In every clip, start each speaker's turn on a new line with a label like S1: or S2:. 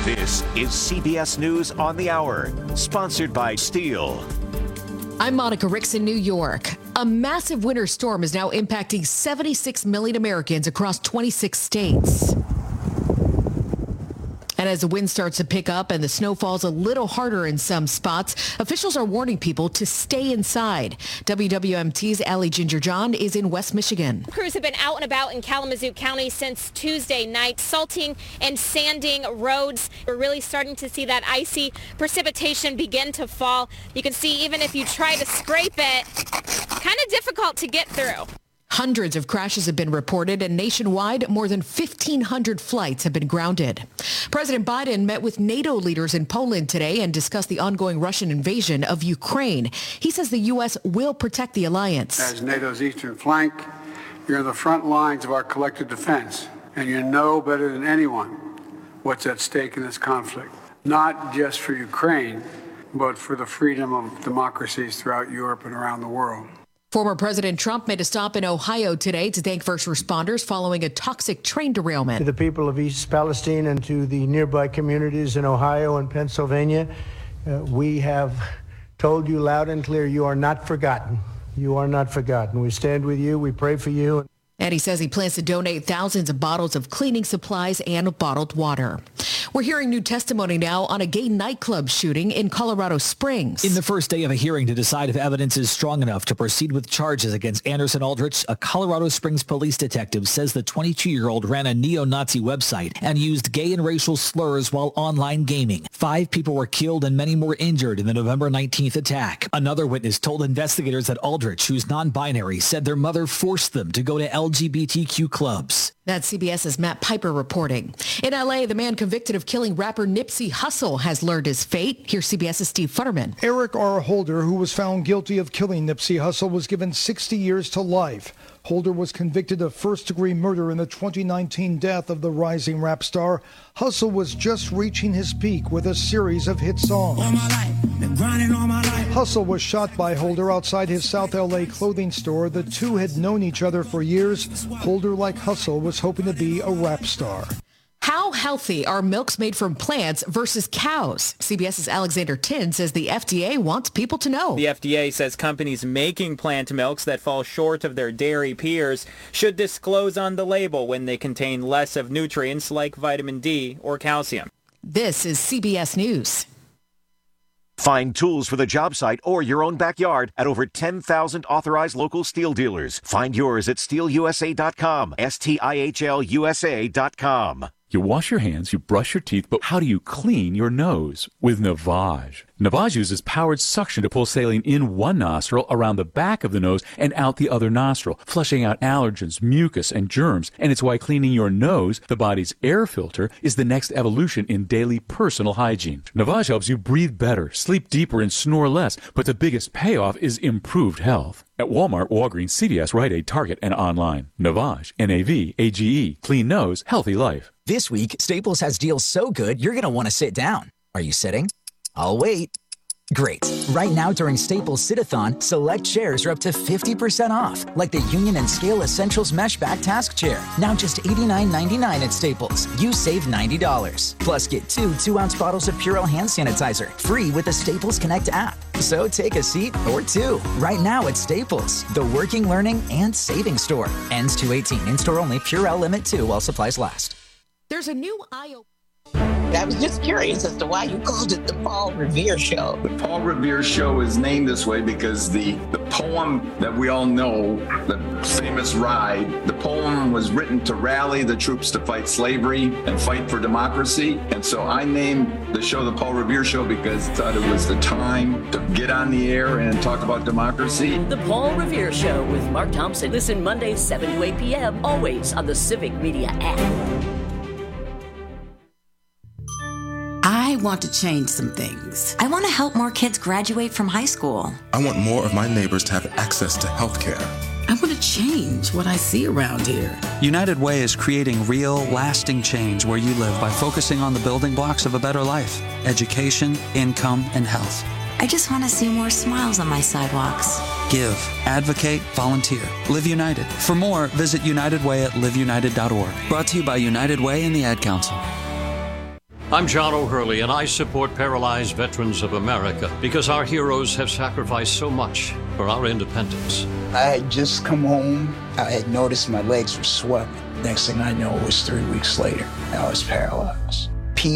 S1: This is CBS News on the Hour, sponsored by Steel.
S2: I'm Monica Ricks in New York. A massive winter storm is now impacting 76 million Americans across 26 states. And as the wind starts to pick up and the snow falls a little harder in some spots, officials are warning people to stay inside. WWMT's Allie Ginger John is in West Michigan.
S3: Crews have been out and about in Kalamazoo County since Tuesday night, salting and sanding roads. We're really starting to see that icy precipitation begin to fall. You can see even if you try to scrape it, kind of difficult to get through.
S2: Hundreds of crashes have been reported, and nationwide, more than 1,500 flights have been grounded. President Biden met with NATO leaders in Poland today and discussed the ongoing Russian invasion of Ukraine. He says the U.S. will protect the alliance.
S4: As NATO's eastern flank, you're on the front lines of our collective defense, and you know better than anyone what's at stake in this conflict, not just for Ukraine, but for the freedom of democracies throughout Europe and around the world.
S2: Former President Trump made a stop in Ohio today to thank first responders following a toxic train derailment.
S5: To the people of East Palestine and to the nearby communities in Ohio and Pennsylvania, we have told you loud and clear, you are not forgotten. You are not forgotten. We stand with you. We pray for you.
S2: And he says he plans to donate thousands of bottles of cleaning supplies and bottled water. We're hearing new testimony now on a gay nightclub shooting in Colorado Springs.
S6: In the first day of a hearing to decide if evidence is strong enough to proceed with charges against Anderson Aldrich, a Colorado Springs police detective says the 22-year-old ran a neo-Nazi website and used gay and racial slurs while online gaming. 5 people were killed and many more injured in the November 19th attack. Another witness told investigators that Aldrich, who's non-binary, said their mother forced them to go to LGBTQ clubs.
S2: That's CBS's Matt Piper reporting. In L.A., the man convicted of killing rapper Nipsey Hussle has learned his fate. Here's CBS's Steve Futterman.
S7: Eric R. Holder, who was found guilty of killing Nipsey Hussle, was given 60 years to life. Holder was convicted of first-degree murder in the 2019 death of the rising rap star. Hussle was just reaching his peak with a series of hit songs. Hussle was shot by Holder outside his South L.A. clothing store. The two had known each other for years. Holder, like Hussle, was hoping to be a rap star.
S2: How healthy are milks made from plants versus cows? CBS's Alexander Tin says the FDA wants people to know.
S8: The FDA says companies making plant milks that fall short of their dairy peers should disclose on the label when they contain less of nutrients like vitamin D or calcium.
S2: This is CBS News.
S1: Find tools for the job site or your own backyard at over 10,000 authorized local steel dealers. Find yours at steelusa.com, STIHLUSA.com.
S9: You wash your hands, you brush your teeth, but how do you clean your nose? With Navage. Navage uses powered suction to pull saline in one nostril, around the back of the nose, and out the other nostril, flushing out allergens, mucus, and germs. And it's why cleaning your nose, the body's air filter, is the next evolution in daily personal hygiene. Navage helps you breathe better, sleep deeper, and snore less, but the biggest payoff is improved health. At Walmart, Walgreens, CVS, Rite Aid, Target, and online. Navage, N-A-V-A-G-E, clean nose, healthy life.
S10: This week, Staples has deals so good, you're going to want to sit down. Are you sitting? I'll wait. Great. Right now during Staples Sit-a-thon, select chairs are up to 50% off, like the Union and Scale Essentials Mesh Back Task Chair. Now just $89.99 at Staples. You save $90. Plus get 2 2-ounce bottles of Purell hand sanitizer, free with the Staples Connect app. So take a seat or 2 right now at Staples, the working, learning, and saving store. Ends 2/18. In-store only. Purell Limit 2 while supplies last.
S2: There's a new eye-opener.
S11: I was just curious as to why you called it the Paul Revere Show.
S12: The Paul Revere Show is named this way because the poem that we all know, the famous ride, the poem was written to rally the troops to fight slavery and fight for democracy. And so I named the show the Paul Revere Show because I thought it was the time to get on the air and talk about democracy.
S13: The Paul Revere Show with Mark Thompson. Listen Mondays 7 to 8 p.m. always on the Civic Media app.
S14: I want to change some things.
S15: I want to help more kids graduate from high school.
S16: I want more of my neighbors to have access to health care.
S14: I want to change what I see around here.
S17: United Way is creating real, lasting change where you live by focusing on the building blocks of a better life: education, income, and health.
S15: I just want to see more smiles on my sidewalks.
S17: Give, advocate, volunteer. Live United. For more, visit United Way at liveunited.org. Brought to you by United Way and the Ad Council.
S18: I'm John O'Hurley, and I support Paralyzed Veterans of America because our heroes have sacrificed so much for our independence.
S19: I had just come home. I had noticed my legs were swelling. Next thing I know, it was 3 weeks later. I was paralyzed.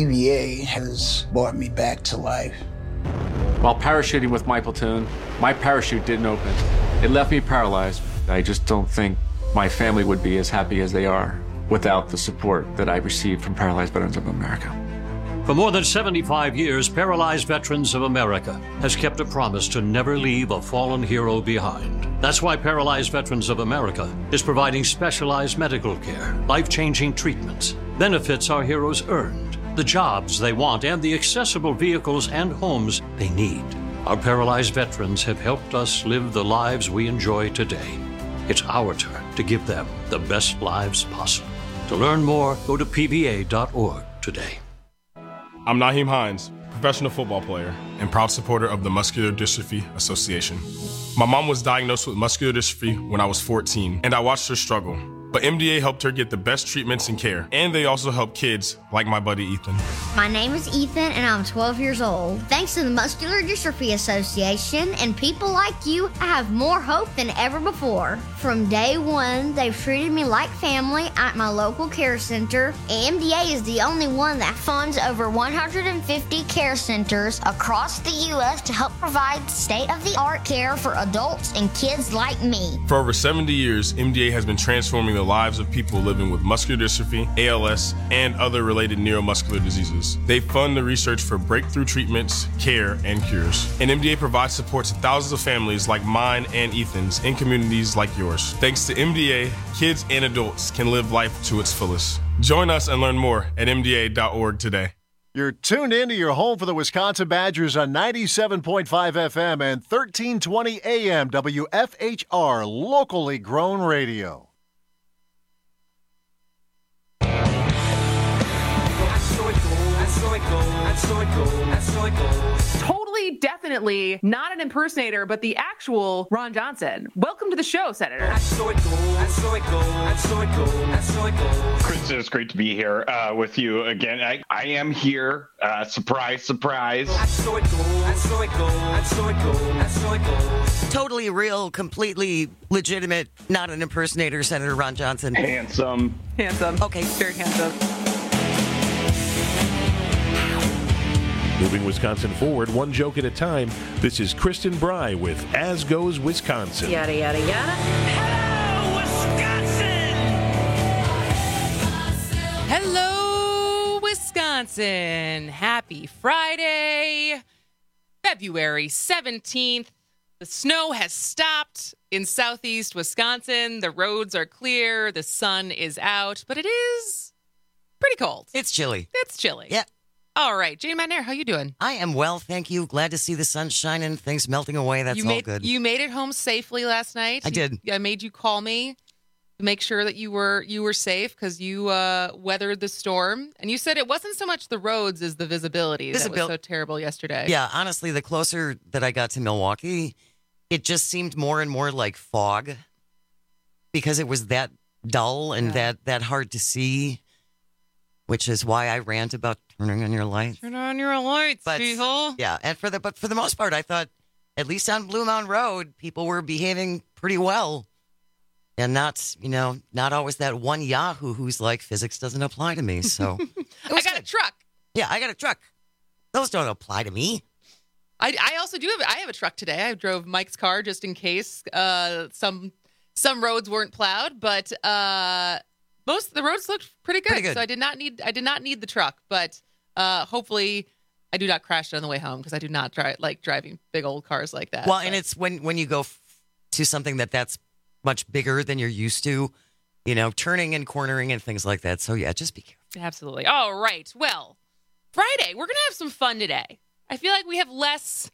S19: PVA has brought me back to life.
S20: While parachuting with my platoon, my parachute didn't open. It left me paralyzed. I just don't think my family would be as happy as they are without the support that I received from Paralyzed Veterans of America.
S18: For more than 75 years, Paralyzed Veterans of America has kept a promise to never leave a fallen hero behind. That's why Paralyzed Veterans of America is providing specialized medical care, life-changing treatments, benefits our heroes earned, the jobs they want, and the accessible vehicles and homes they need. Our paralyzed veterans have helped us live the lives we enjoy today. It's our turn to give them the best lives possible. To learn more, go to pva.org today.
S21: I'm Naheem Hines, professional football player and proud supporter of the Muscular Dystrophy Association. My mom was diagnosed with muscular dystrophy when I was 14, and I watched her struggle. But MDA helped her get the best treatments and care, and they also help kids like my buddy Ethan.
S22: My name is Ethan, and I'm 12 years old. Thanks to the Muscular Dystrophy Association and people like you, I have more hope than ever before. From day one, they've treated me like family at my local care center. MDA is the only one that funds over 150 care centers across the U.S. to help provide state-of-the-art care for adults and kids like me.
S21: For over 70 years, MDA has been transforming the lives of people living with muscular dystrophy, ALS, and other related neuromuscular diseases. They fund the research for breakthrough treatments, care, and cures. And MDA provides support to thousands of families like mine and Ethan's in communities like yours. Thanks to MDA, kids and adults can live life to its fullest. Join us and learn more at MDA.org today.
S23: You're tuned into your home for the Wisconsin Badgers on 97.5 FM and 1320 AM WFHR, locally grown radio.
S24: Totally, definitely not an impersonator, but the actual Ron Johnson. Welcome to the show, Senator.
S25: Kristen, it's great to be here with you again. I am here. Surprise, surprise.
S26: Totally real, completely legitimate, not an impersonator, Senator Ron Johnson.
S25: Handsome.
S24: Okay, very handsome.
S27: Moving Wisconsin forward, one joke at a time. This is Kristen Bry with As Goes Wisconsin.
S24: Yada, yada, yada. Hello, Wisconsin. Happy Friday, February 17th. The snow has stopped in southeast Wisconsin. The roads are clear. The sun is out, but it is pretty cold.
S26: It's chilly.
S24: Yeah. All right, Jane McNair, how you doing?
S26: I am well, thank you. Glad to see the sun shining, things melting away. That's all good.
S24: You made it home safely last night.
S26: I did.
S24: I made you call me to make sure that you were safe because you weathered the storm. And you said it wasn't so much the roads as the visibility that was so terrible yesterday.
S26: Yeah, honestly, the closer that I got to Milwaukee, it just seemed more and more like fog because it was that dull and that hard to see, which is why I rant about turning on your lights.
S24: Turn on your lights, people.
S26: Yeah, and for the most part, I thought at least on Blue Mountain Road, people were behaving pretty well, and not always that one Yahoo who's like physics doesn't apply to me. So
S24: I got a truck.
S26: Yeah, I got a truck. Those don't apply to me.
S24: I also do have. I have a truck today. I drove Mike's car just in case some roads weren't plowed, but most of the roads looked pretty good. So I did not need the truck, but hopefully I do not crash it on the way home because I do not like driving big old cars like that.
S26: Well, and it's when you go to something that's much bigger than you're used to, turning and cornering and things like that. So yeah, just be careful.
S24: Absolutely. All right. Well, Friday, we're gonna have some fun today. I feel like we have less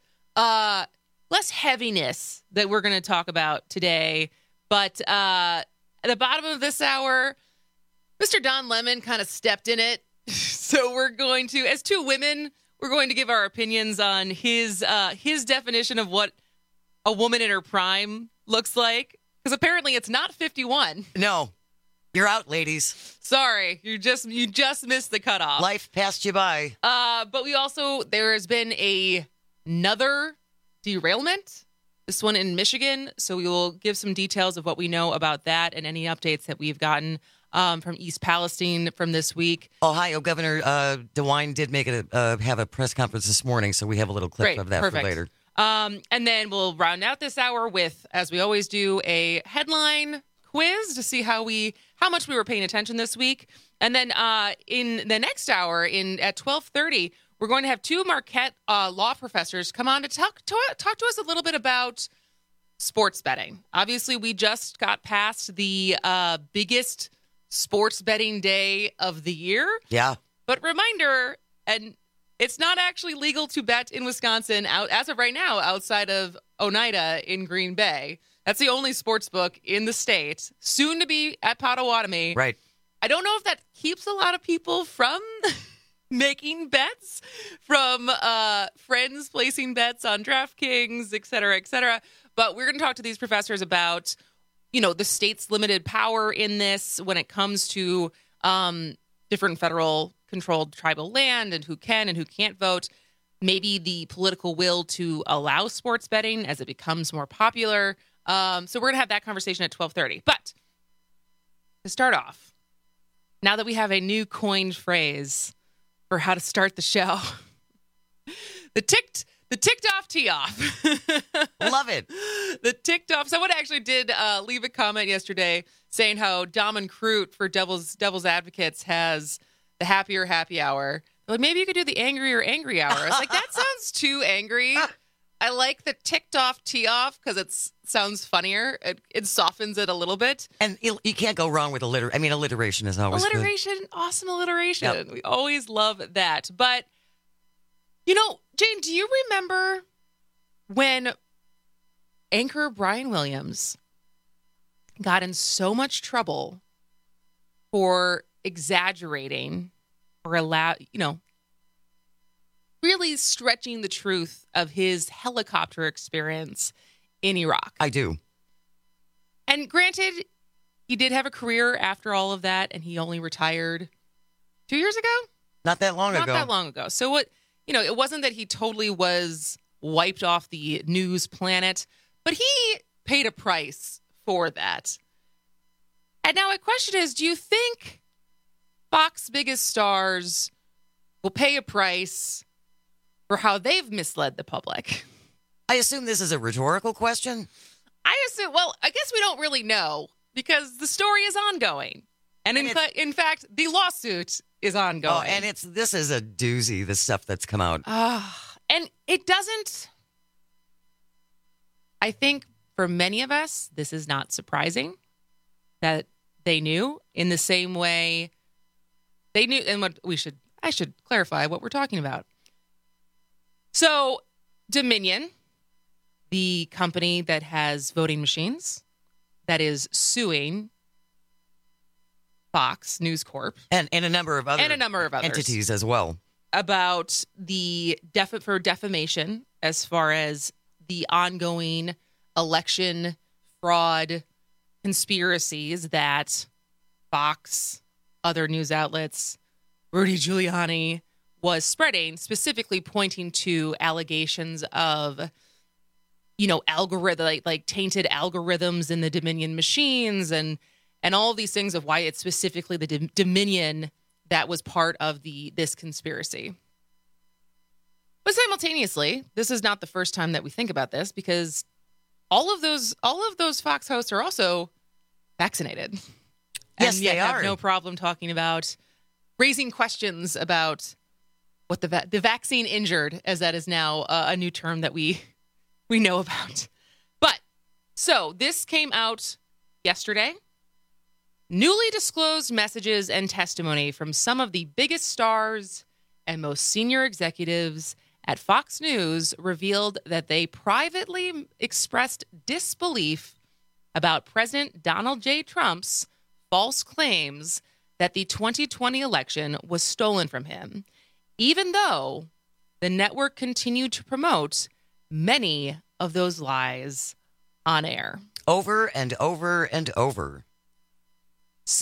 S24: heaviness that we're going to talk about today. But at the bottom of this hour, Mr. Don Lemon kind of stepped in it. So we're going to, as two women, we're going to give our opinions on his definition of what a woman in her prime looks like. Because apparently it's not 51.
S26: No. You're out, ladies.
S24: Sorry, you just missed the cutoff.
S26: Life passed you by.
S24: But there has been another derailment. This one in Michigan. So we will give some details of what we know about that and any updates that we've gotten from East Palestine from this week.
S26: Ohio Governor DeWine did have a press conference this morning, so we have a little clip of that for later.
S24: And then we'll round out this hour with, as we always do, a headline quiz to see how much we were paying attention this week. And then in the next hour, at 12:30, we're going to have two Marquette law professors come on to talk to us a little bit about sports betting. Obviously, we just got past the biggest sports betting day of the year.
S26: Yeah.
S24: But reminder, and it's not actually legal to bet in Wisconsin as of right now outside of Oneida in Green Bay. That's the only sports book in the state, soon to be at Potawatomi.
S26: Right.
S24: I don't know if that keeps a lot of people from making bets, from friends placing bets on DraftKings, et cetera, et cetera. But we're going to talk to these professors about, the state's limited power in this when it comes to different federal-controlled tribal land and who can and who can't vote. Maybe the political will to allow sports betting as it becomes more popular. So we're going to have that conversation at 12:30. But to start off, now that we have a new coined phrase for how to start the show, the ticked off tee off.
S26: Love it.
S24: The ticked off. Someone actually did leave a comment yesterday saying how Dom and Crute for Devil's Advocates has the happier happy hour. Like, maybe you could do the angrier angry hour. I was like, that sounds too angry. I like the ticked off tee off because it sounds funnier. It softens it a little bit.
S26: And you can't go wrong with alliteration is always
S24: good. Awesome alliteration.
S26: Yep.
S24: We always love that. But, Jane, do you remember when anchor Brian Williams got in so much trouble for exaggerating or really stretching the truth of his helicopter experience in Iraq?
S26: I do.
S24: And granted, he did have a career after all of that, and he only retired 2 years ago?
S26: Not that long
S24: ago. So what, it wasn't that he totally was wiped off the news planet, but he paid a price for that. And now my question is, do you think Fox's biggest stars will pay a price for how they've misled the public?
S26: I assume this is a rhetorical question.
S24: I guess we don't really know because the story is ongoing. And in fact, the lawsuit is ongoing.
S26: Oh, and this is a doozy, the stuff that's come out.
S24: And it doesn't, I think for many of us, this is not surprising that they knew in the same way they knew. And I should clarify what we're talking about. So Dominion, the company that has voting machines, that is suing Fox News Corp.
S26: And a number of other
S24: entities
S26: as well.
S24: About for defamation as far as the ongoing election fraud conspiracies that Fox, other news outlets, Rudy Giuliani was spreading, specifically pointing to allegations of, like tainted algorithms in the Dominion machines and all of these things of why it's specifically the Dominion that was part of this conspiracy. But simultaneously, this is not the first time that we think about this because all of those Fox hosts are also vaccinated.
S26: Yes,
S24: and yet
S26: they
S24: have
S26: are.
S24: no problem talking about raising questions about what the vaccine injured, as that is now a new term that we know about. But so this came out yesterday. Newly disclosed messages and testimony from some of the biggest stars and most senior executives at Fox News revealed that they privately expressed disbelief about President Donald J. Trump's false claims that the 2020 election was stolen from him, even though the network continued to promote many of those lies on air.
S26: Over and over and over.
S24: So,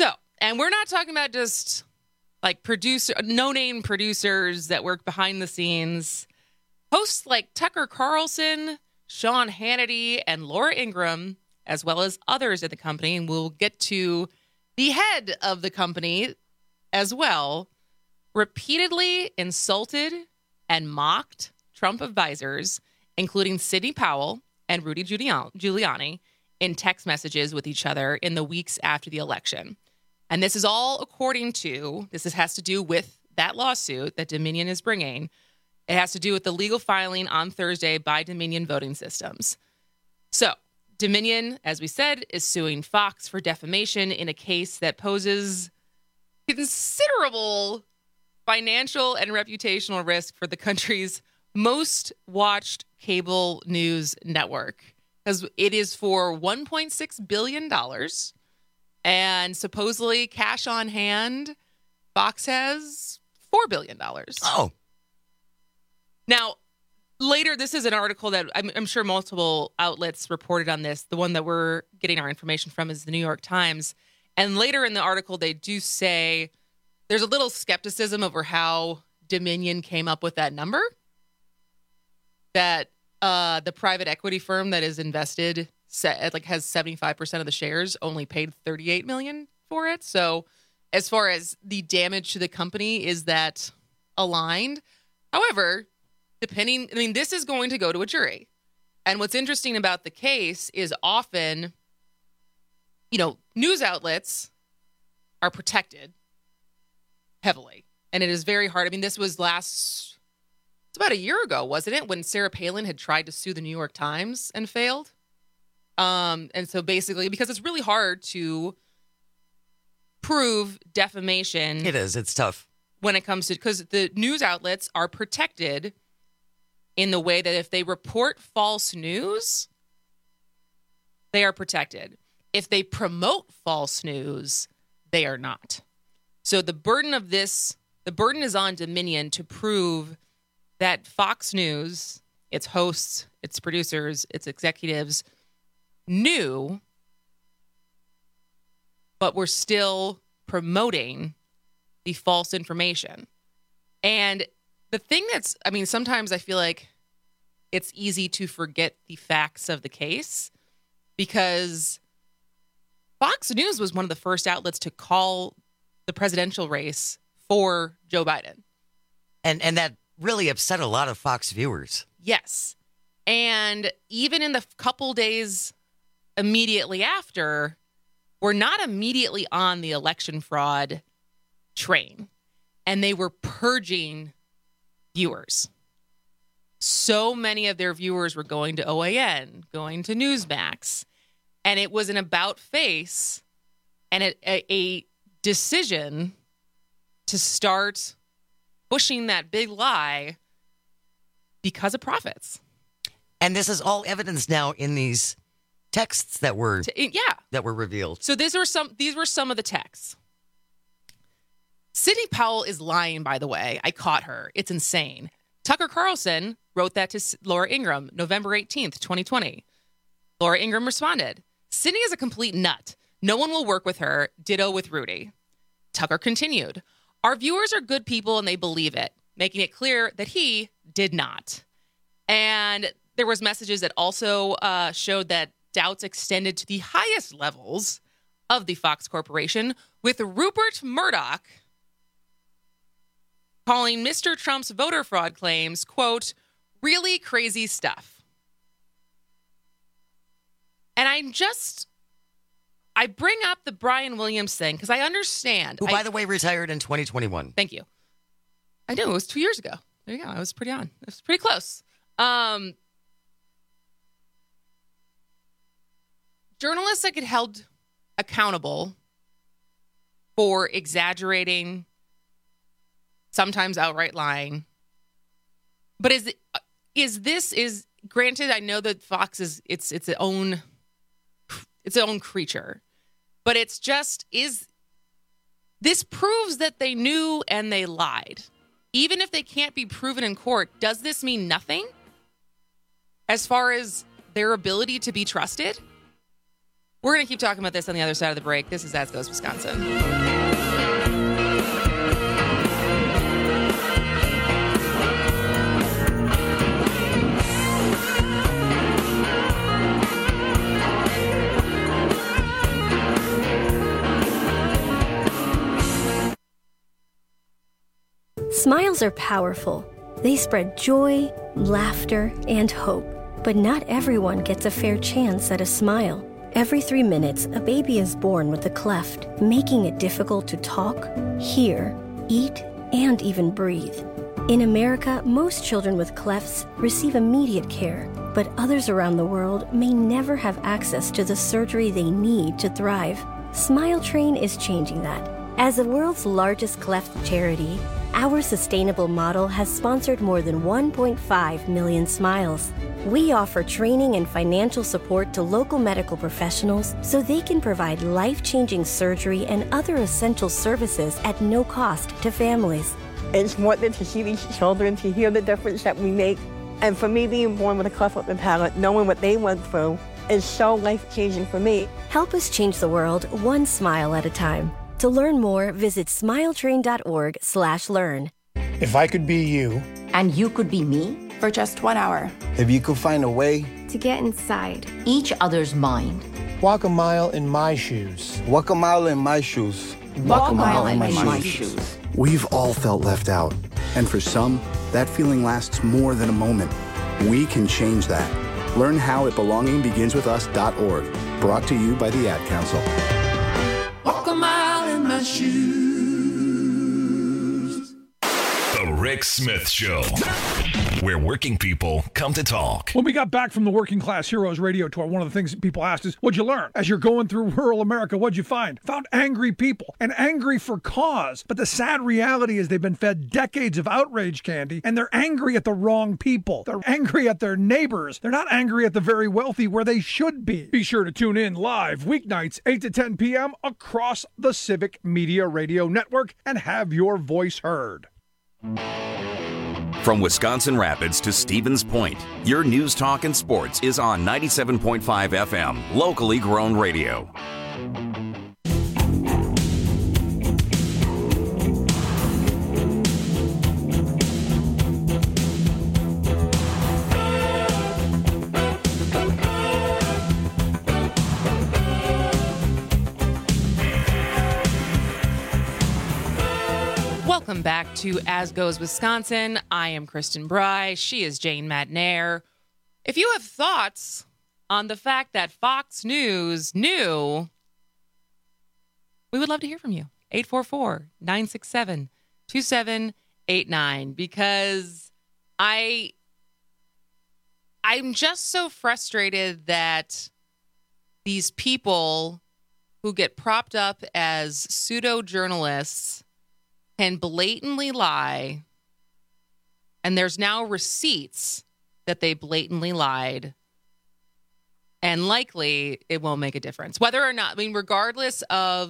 S24: And we're not talking about just like no-name producers that work behind the scenes. Hosts like Tucker Carlson, Sean Hannity, and Laura Ingraham, as well as others at the company, and we'll get to the head of the company as well, repeatedly insulted and mocked Trump advisors, including Sidney Powell and Rudy Giuliani, in text messages with each other in the weeks after the election. And this is all this has to do with that lawsuit that Dominion is bringing. It has to do with the legal filing on Thursday by Dominion Voting Systems. So Dominion, as we said, is suing Fox for defamation in a case that poses considerable financial and reputational risk for the country's most watched cable news network, because it is for $1.6 billion. And supposedly cash on hand, Fox has $4 billion.
S26: Oh.
S24: Now, later, this is an article that I'm sure multiple outlets reported on this. The one that we're getting our information from is the New York Times. And later in the article, they do say there's a little skepticism over how Dominion came up with that number. That the private equity firm that is invested has 75% of the shares, only paid $38 million for it. So as far as the damage to the company, is that aligned? However, this is going to go to a jury. And what's interesting about the case is often, news outlets are protected heavily. And it is very hard. This was it's about a year ago, wasn't it? When Sarah Palin had tried to sue the New York Times and failed. And so basically, because it's really hard to prove defamation.
S26: It is. It's tough.
S24: When it comes to, because the news outlets are protected in the way that if they report false news, they are protected. If they promote false news, they are not. So the burden is on Dominion to prove that Fox News, its hosts, its producers, its executives knew, but were still promoting the false information. And the thing sometimes I feel like it's easy to forget the facts of the case, because Fox News was one of the first outlets to call the presidential race for Joe Biden.
S26: And that really upset a lot of Fox viewers.
S24: Yes. And even in the couple days immediately after, we're not immediately on the election fraud train. And they were purging viewers. So many of their viewers were going to OAN, going to Newsmax. And it was an about face and a decision to start pushing that big lie because of profits.
S26: And this is all evidence now in these texts that were revealed.
S24: So these were some of the texts. Sidney Powell is lying, by the way. I caught her. It's insane. Tucker Carlson wrote that to Laura Ingraham, November 18th, 2020. Laura Ingraham responded, "Sidney is a complete nut. No one will work with her. Ditto with Rudy." Tucker continued, "Our viewers are good people and they believe it," making it clear that he did not. And there was messages that also showed that doubts extended to the highest levels of the Fox Corporation, with Rupert Murdoch calling Mr. Trump's voter fraud claims, quote, "really crazy stuff." And I bring up the Brian Williams thing because I understand.
S26: Who, by the way, retired in 2021.
S24: Thank you. I knew it was 2 years ago. There you go. I was pretty on. It was pretty close. Journalists that get held accountable for exaggerating, sometimes outright lying. But is granted, I know that Fox is its own creature, but this proves that they knew and they lied. Even if they can't be proven in court, does this mean nothing as far as their ability to be trusted? We're going to keep talking about this on the other side of the break. This is As Goes Wisconsin.
S1: Smiles are powerful. They spread joy, laughter, and hope. But not everyone gets a fair chance at a smile. Every 3 minutes, a baby is born with a cleft, making it difficult to talk, hear, eat, and even breathe. In America, most children with clefts receive immediate care, but others around the world may never have access to the surgery they need to thrive. Smile Train is changing that. As the world's largest cleft charity, our sustainable model has sponsored more than 1.5 million smiles. We offer training and financial support to local medical professionals so they can provide life-changing surgery and other essential services at no cost to families.
S3: It's wonderful to see these children, to hear the difference that we make. And for me, being born with a cleft lip and palate, knowing what they went through, is so life-changing for me.
S1: Help us change the world one smile at a time. To learn more, visit smiletrain.org/learn.
S4: If I could be you.
S5: And you could be me for just 1 hour.
S4: If you could find a way
S5: to get inside each other's mind.
S4: Walk a mile in my shoes.
S6: Walk a mile in my shoes.
S5: Walk a mile in my shoes.
S7: We've all felt left out. And for some, that feeling lasts more than a moment. We can change that. Learn how at belongingbeginswithus.org. Brought to you by the Ad Council.
S8: Walk a mile in my shoes.
S28: The Rick Smith Show, where working people come to talk.
S29: When we got back from the Working Class Heroes radio tour, one of the things that people asked is, what'd you learn? As you're going through rural America, what'd you find? Found angry people, and angry for cause. But the sad reality is they've been fed decades of outrage candy, and they're angry at the wrong people. They're angry at their neighbors. They're not angry at the very wealthy where they should be. Be sure to tune in live weeknights, 8 to 10 p.m. across the Civic Media Radio Network and have your voice heard.
S30: From Wisconsin Rapids to Stevens Point, your news, talk, and sports is on 97.5 FM, locally grown radio.
S24: Welcome back to As Goes Wisconsin. I am Kristen Bry. She is Jane Madnair. If you have thoughts on the fact that Fox News knew, we would love to hear from you. 844-967-2789, because I'm just so frustrated that these people who get propped up as pseudo-journalists can blatantly lie, and there's now receipts that they blatantly lied, and likely it won't make a difference. Whether or not, regardless of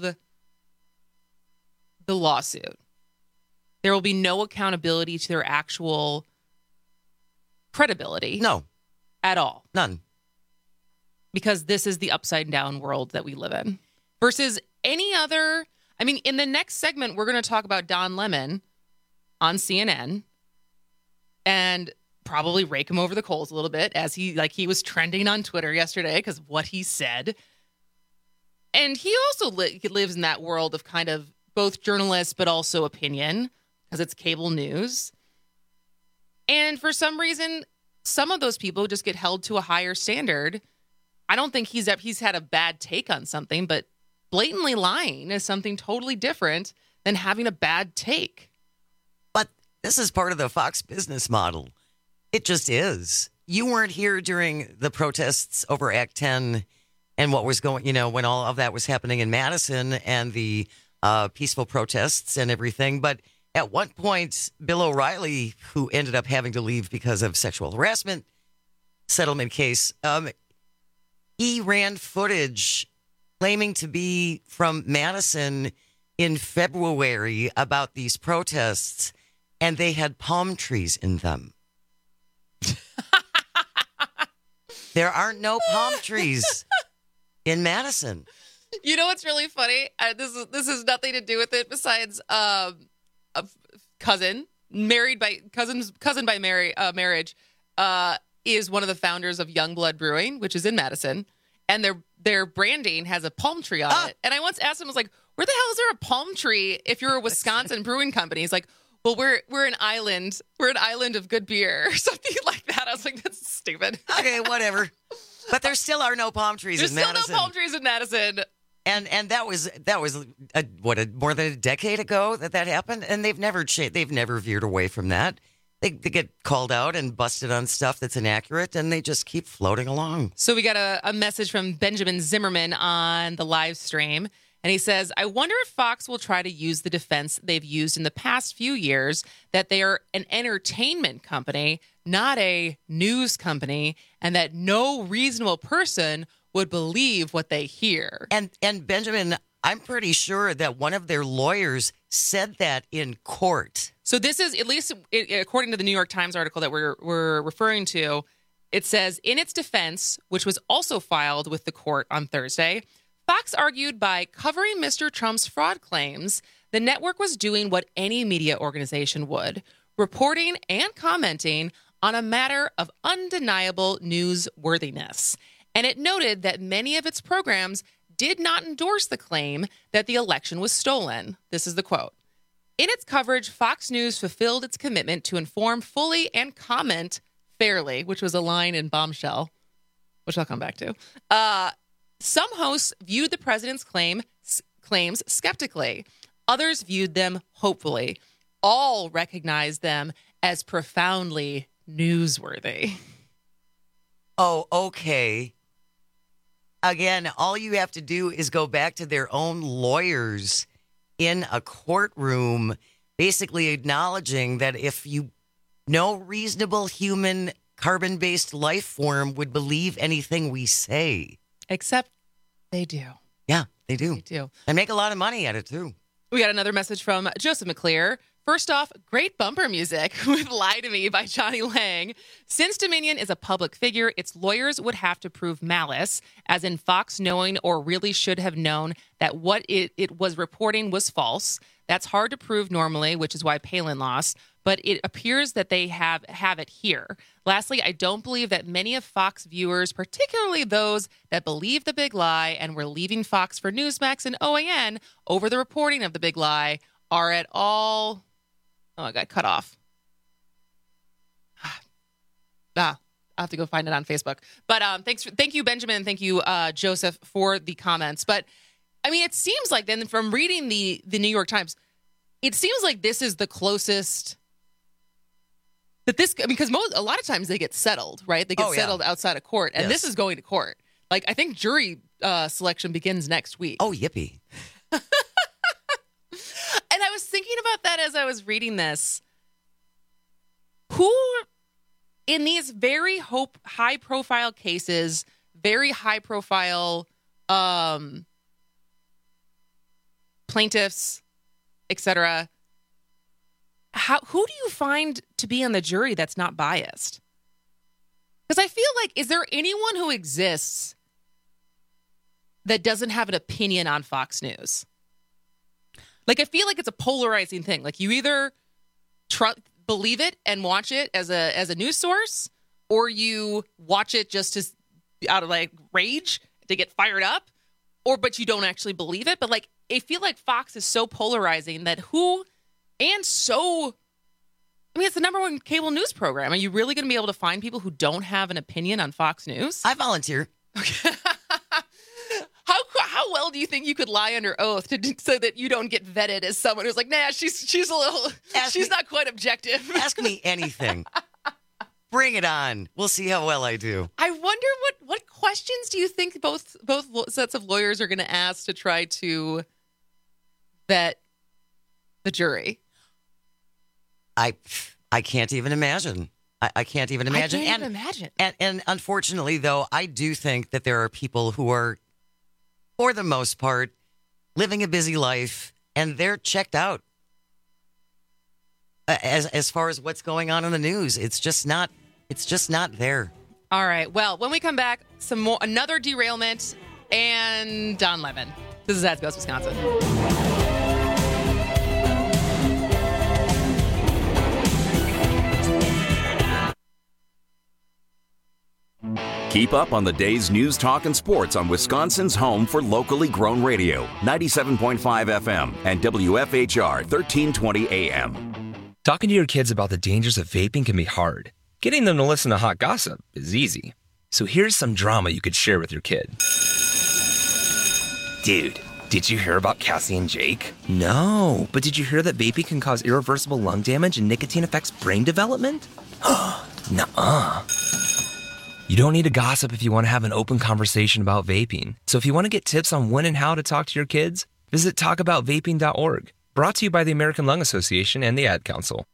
S24: the lawsuit, there will be no accountability to their actual credibility.
S26: No.
S24: At all.
S26: None.
S24: Because this is the upside down world that we live in. Versus any other... in the next segment, we're going to talk about Don Lemon on CNN and probably rake him over the coals a little bit, as he was trending on Twitter yesterday because of what he said. And he also lives in that world of kind of both journalists but also opinion, because it's cable news. And for some reason, some of those people just get held to a higher standard. I don't think he's had a bad take on something, but blatantly lying is something totally different than having a bad take.
S26: But this is part of the Fox business model. It just is. You weren't here during the protests over Act 10 and what was going, when all of that was happening in Madison and the peaceful protests and everything. But at one point, Bill O'Reilly, who ended up having to leave because of sexual harassment settlement case, he ran footage claiming to be from Madison in February about these protests, and they had palm trees in them. There aren't no palm trees in Madison.
S24: You know what's really funny? This has nothing to do with it besides a cousin by marriage is one of the founders of Youngblood Brewing, which is in Madison, and their branding has a palm tree on it. And I once asked him, I was like, where the hell is there a palm tree if you're a Wisconsin brewing company? He's like, Well, we're an island. We're an island of good beer or something like that. I was like, that's stupid.
S26: Okay, whatever. But there still are no palm trees in Madison.
S24: There's still no palm trees in Madison.
S26: And that was more than a decade ago that happened, and they've never veered away from that. They get called out and busted on stuff that's inaccurate, and they just keep floating along.
S24: So we got a message from Benjamin Zimmerman on the live stream, and he says, I wonder if Fox will try to use the defense they've used in the past few years, that they are an entertainment company, not a news company, and that no reasonable person would believe what they hear.
S26: And Benjamin, I'm pretty sure that one of their lawyers said that in court.
S24: So this is, at least according to the New York Times article that we're referring to, it says, in its defense, which was also filed with the court on Thursday, Fox argued by covering Mr. Trump's fraud claims, the network was doing what any media organization would, reporting and commenting on a matter of undeniable newsworthiness. And it noted that many of its programs did not endorse the claim that the election was stolen. This is the quote. In its coverage, Fox News fulfilled its commitment to inform fully and comment fairly, which was a line in Bombshell, which I'll come back to. Some hosts viewed the president's claims skeptically. Others viewed them hopefully. All recognized them as profoundly newsworthy.
S26: Oh, okay. Again, all you have to do is go back to their own lawyers in a courtroom, basically acknowledging that if no reasonable human carbon-based life form would believe anything we say.
S24: Except they do.
S26: Yeah, they do.
S24: They do.
S26: And make a lot of money at it, too.
S24: We got another message from Joseph McClear. First off, great bumper music with Lie to Me by Johnny Lang. Since Dominion is a public figure, its lawyers would have to prove malice, as in Fox knowing or really should have known that what it was reporting was false. That's hard to prove normally, which is why Palin lost, but it appears that they have it here. Lastly, I don't believe that many of Fox viewers, particularly those that believe the big lie and were leaving Fox for Newsmax and OAN over the reporting of the big lie, are at all... Oh, I got cut off. I'll have to go find it on Facebook. But thank you, Benjamin, and thank you, Joseph, for the comments. But, I mean, it seems like then from reading the New York Times, it seems like this is the closest that this, because a lot of times they get settled, right? They get settled outside of court, and this is going to court. Like, I think jury selection begins next week.
S26: Oh, yippee.
S24: And I was thinking about that as I was reading this. Who, in these very high-profile cases, very high-profile plaintiffs, etc., who do you find to be on the jury that's not biased? Because I feel like, is there anyone who exists that doesn't have an opinion on Fox News? Like, I feel like it's a polarizing thing. Like, you either believe it and watch it as a news source, or you watch it just as out of like rage to get fired up, but you don't actually believe it. But like, I feel like Fox is so polarizing that it's the number one cable news program. Are you really going to be able to find people who don't have an opinion on Fox News?
S26: I volunteer.
S24: Okay. How well do you think you could lie under oath so that you don't get vetted as someone who's like, nah, she's a little, she's not quite objective.
S26: Ask me anything. Bring it on. We'll see how well I do.
S24: I wonder what questions do you think both sets of lawyers are going to ask to try to vet the jury?
S26: I can't even imagine. I can't even imagine.
S24: I can't even imagine.
S26: And unfortunately, though, I do think that there are people who are, for the most part, living a busy life, and they're checked out. As far as what's going on in the news, it's just not there.
S24: All right. Well, when we come back, another derailment, and Don Levin. This is As Goes Wisconsin.
S30: Keep up on the day's news, talk, and sports on Wisconsin's home for locally grown radio, 97.5 FM and WFHR 1320 AM.
S2: Talking to your kids about the dangers of vaping can be hard. Getting them to listen to hot gossip is easy. So here's some drama you could share with your kid. Dude, did you hear about Cassie and Jake? No, but did you hear that vaping can cause irreversible lung damage and nicotine affects brain development? Nuh-uh. You don't need to gossip if you want to have an open conversation about vaping. So if you want to get tips on when and how to talk to your kids, visit talkaboutvaping.org. Brought to you by the American Lung Association and the Ad Council.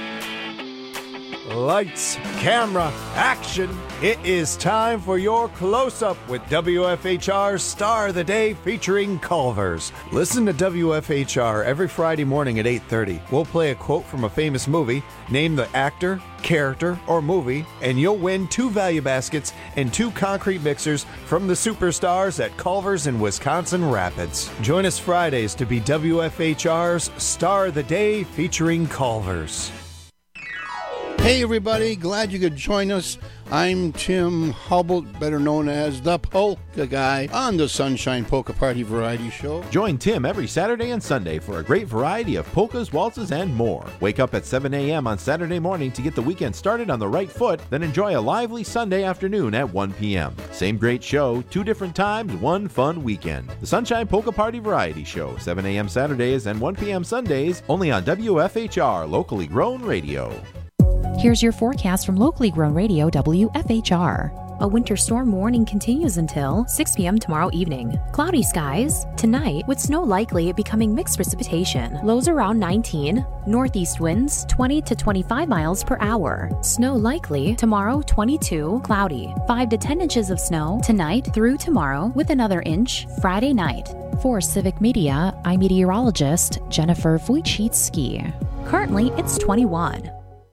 S23: Lights, camera, action. It is time for your close-up with WFHR's Star of the Day featuring Culver's. Listen to WFHR every Friday morning at 8:30. We'll play a quote from a famous movie, name the actor, character, or movie, and you'll win 2 value baskets and 2 concrete mixers from the superstars at Culver's in Wisconsin Rapids. Join us Fridays to be WFHR's Star of the Day featuring Culver's.
S9: Hey everybody, glad you could join us. I'm Tim Hubble, better known as the Polka Guy, on the Sunshine Polka Party Variety Show.
S10: Join Tim every Saturday and Sunday for a great variety of polkas, waltzes, and more. Wake up at 7 a.m. on Saturday morning to get the weekend started on the right foot, then enjoy a lively Sunday afternoon at 1 p.m. Same great show, 2 different times, 1 fun weekend. The Sunshine Polka Party Variety Show, 7 a.m. Saturdays and 1 p.m. Sundays, only on WFHR, locally grown radio.
S11: Here's your forecast from locally grown radio WFHR. A winter storm warning continues until 6 p.m. tomorrow evening. Cloudy skies tonight with snow likely becoming mixed precipitation. Lows around 19. Northeast winds 20 to 25 miles per hour. Snow likely tomorrow 22. Cloudy 5 to 10 inches of snow tonight through tomorrow with another inch Friday night. For Civic Media, I'm meteorologist Jennifer Wojcicki. Currently it's 21.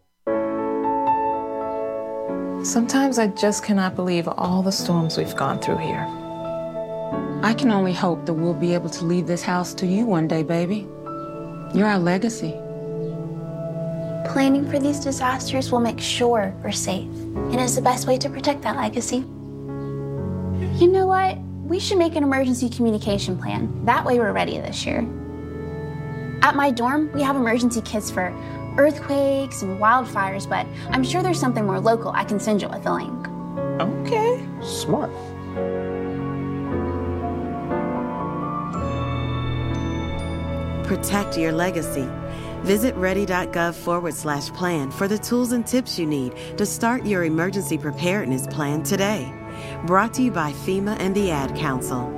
S12: Sometimes I just cannot believe all the storms we've gone through here.
S13: I can only hope that we'll be able to leave this house to you one day, baby. You're our legacy.
S14: Planning for these disasters will make sure we're safe, and is the best way to protect that legacy. You know what? We should make an emergency communication plan. That way we're ready this year. At my dorm, we have emergency kits for earthquakes and wildfires, but I'm sure there's something more local I can send you with a link.
S12: Okay. Smart.
S15: Protect your legacy. Visit ready.gov/plan for the tools and tips you need to start your emergency preparedness plan today. Brought to you by FEMA and the Ad Council.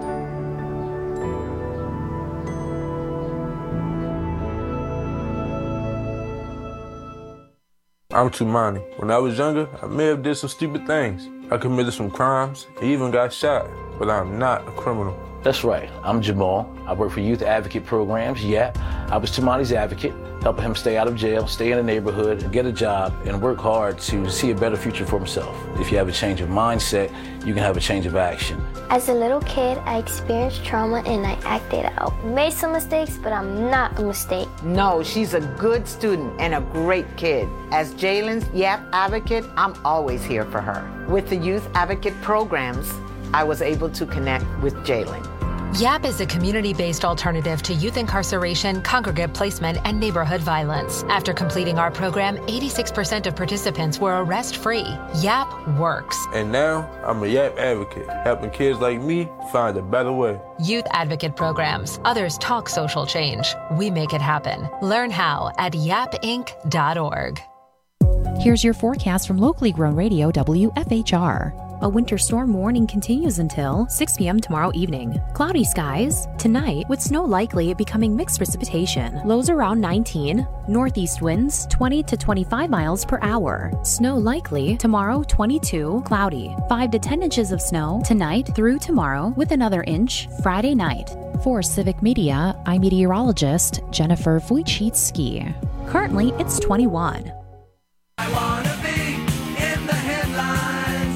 S16: I'm Tumani. When I was younger, I may have did some stupid things. I committed some crimes, even got shot, but I'm not a criminal.
S17: That's right. I'm Jamal. I work for Youth Advocate Programs, YAP. I was Tumani's advocate, helping him stay out of jail, stay in the neighborhood, get a job, and work hard to see a better future for himself. If you have a change of mindset, you can have a change of action.
S31: As a little kid, I experienced trauma and I acted out. Made some mistakes, but I'm not a mistake.
S32: No, she's a good student and a great kid. As Jalen's YAP advocate, I'm always here for her. With the Youth Advocate Programs, I was able to connect with Jalen.
S33: YAP is a community-based alternative to youth incarceration, congregate placement, and neighborhood violence. After completing our program, 86% of participants were arrest-free. YAP works.
S16: And now, I'm a YAP advocate, helping kids like me find a better way.
S33: Youth Advocate Programs. Others talk social change. We make it happen. Learn how at yapinc.org.
S11: Here's your forecast from locally grown radio WFHR. A winter storm warning continues until 6 p.m. tomorrow evening. Cloudy skies tonight with snow likely becoming mixed precipitation. Lows around 19. Northeast winds 20 to 25 miles per hour. Snow likely tomorrow 22. Cloudy 5 to 10 inches of snow tonight through tomorrow with another inch Friday night. For Civic Media, I'm meteorologist Jennifer Wojcicki. Currently it's 21.
S8: I wanna be in the headlines.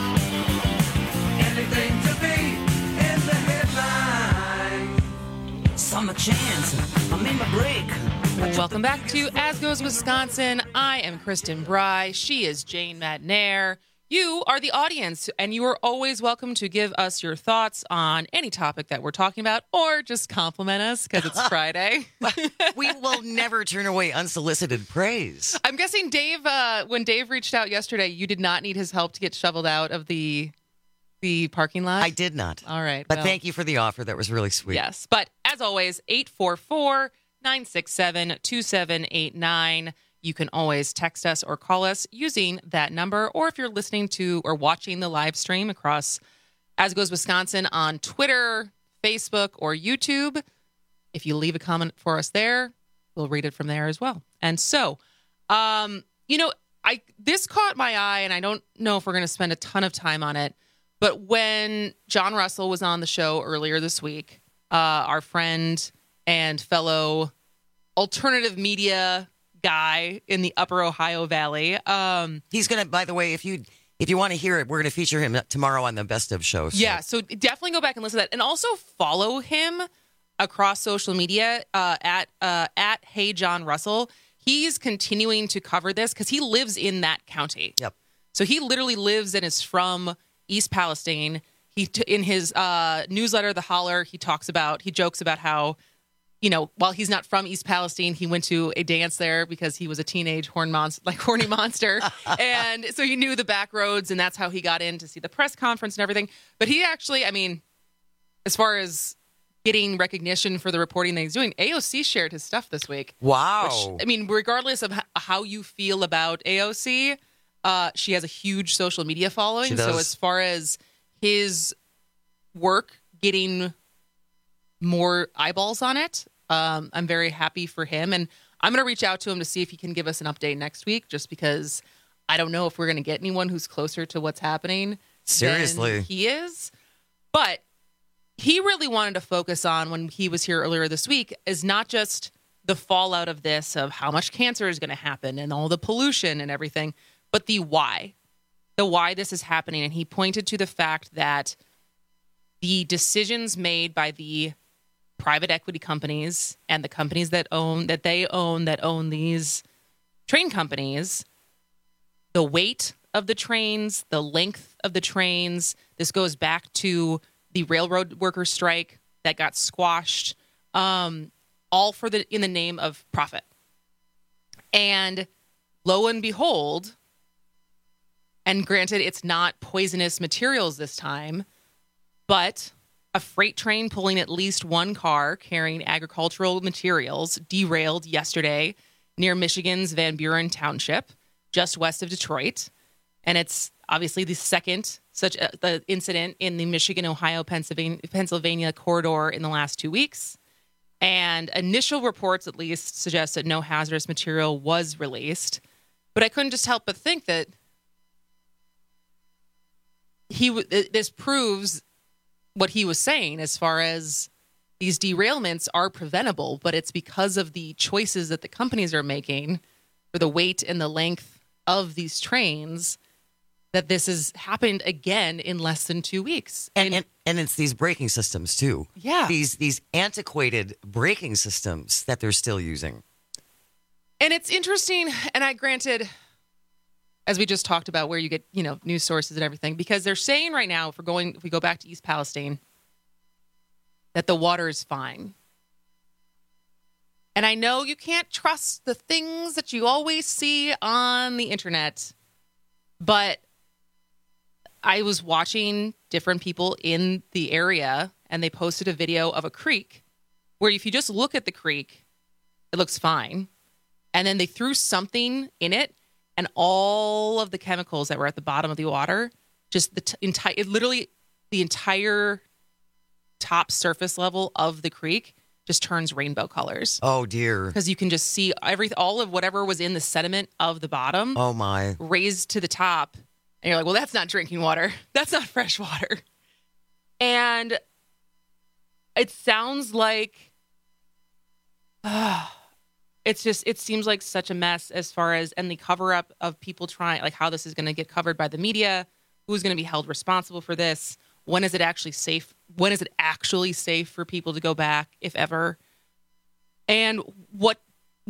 S8: Anything to be in the headlines.
S34: Summer chance, I made my break.
S24: Welcome back to As Goes Wisconsin. I am Kristen Bry. She is Jane Madnair. You are the audience, and you are always welcome to give us your thoughts on any topic that we're talking about, or just compliment us because it's Friday.
S26: We will never turn away unsolicited praise.
S24: I'm guessing Dave, when Dave reached out yesterday, you did not need his help to get shoveled out of the parking lot?
S26: I did not.
S24: All right.
S26: But thank you for the offer. That was really sweet.
S24: Yes. But as always, 844-967-2789. You can always text us or call us using that number. Or if you're listening to or watching the live stream across As Goes Wisconsin on Twitter, Facebook, or YouTube, if you leave a comment for us there, we'll read it from there as well. And so, this caught my eye, and I don't know if we're going to spend a ton of time on it, but when John Russell was on the show earlier this week, our friend and fellow alternative media guy in the Upper Ohio Valley.
S26: He's going to, by the way, if you want to hear it, we're going to feature him tomorrow on the Best of show. So.
S24: Yeah, so definitely go back and listen to that. And also follow him across social media at Hey John Russell. He's continuing to cover this because he lives in that county.
S26: Yep.
S24: So he literally lives and is from East Palestine. In his newsletter, The Holler, he jokes about how, while he's not from East Palestine, he went to a dance there because he was a teenage horny monster. And so he knew the back roads, and that's how he got in to see the press conference and everything. But he actually, as far as getting recognition for the reporting that he's doing, AOC shared his stuff this week.
S26: Wow.
S24: Which, regardless of how you feel about AOC, she has a huge social media following. So as far as his work getting more eyeballs on it, I'm very happy for him. And I'm going to reach out to him to see if he can give us an update next week, just because I don't know if we're going to get anyone who's closer to what's happening than he is. But he really wanted to focus on, when he was here earlier this week, is not just the fallout of this, of how much cancer is going to happen and all the pollution and everything, but the why this is happening. And he pointed to the fact that the decisions made by the private equity companies and the companies that own these train companies, the weight of the trains, the length of the trains, this goes back to the railroad workers' strike that got squashed, all in the name of profit. And lo and behold, and granted, it's not poisonous materials this time, but a freight train pulling at least one car carrying agricultural materials derailed yesterday near Michigan's Van Buren Township, just west of Detroit. And it's obviously the second the incident in the Michigan, Ohio, Pennsylvania corridor in the last 2 weeks. And initial reports, at least, suggest that no hazardous material was released. But I couldn't just help but think that this proves what he was saying, as far as these derailments are preventable, but it's because of the choices that the companies are making for the weight and the length of these trains that this has happened again in less than 2 weeks.
S26: And it's these braking systems too.
S24: Yeah.
S26: These antiquated braking systems that they're still using.
S24: And it's interesting, and granted, as we just talked about, where you get, news sources and everything, because they're saying right now, if we go back to East Palestine, that the water is fine. And I know you can't trust the things that you always see on the internet, but I was watching different people in the area, and they posted a video of a creek where if you just look at the creek, it looks fine. And then they threw something in it, and all of the chemicals that were at the bottom of the water, just the entire top surface level of the creek just turns rainbow colors.
S26: Oh dear.
S24: Because you can just see all of whatever was in the sediment of the bottom.
S26: Oh my.
S24: Raised to the top. And you're like, well, that's not drinking water. That's not fresh water. And it sounds like, it seems like such a mess as far as, and the cover up of people trying, like how this is going to get covered by the media, who's going to be held responsible for this. When is it actually safe? When is it actually safe for people to go back, if ever? And what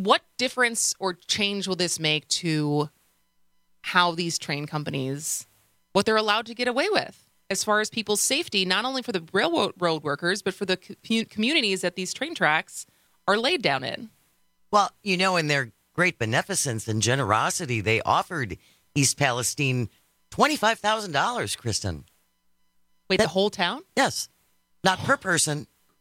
S24: difference or change will this make to how these train companies what they're allowed to get away with as far as people's safety, not only for the railroad workers, but for the communities that these train tracks are laid down in.
S26: Well, in their great beneficence and generosity, they offered East Palestine $25,000, Kristen.
S24: Wait, the whole town?
S26: Yes. Not per person.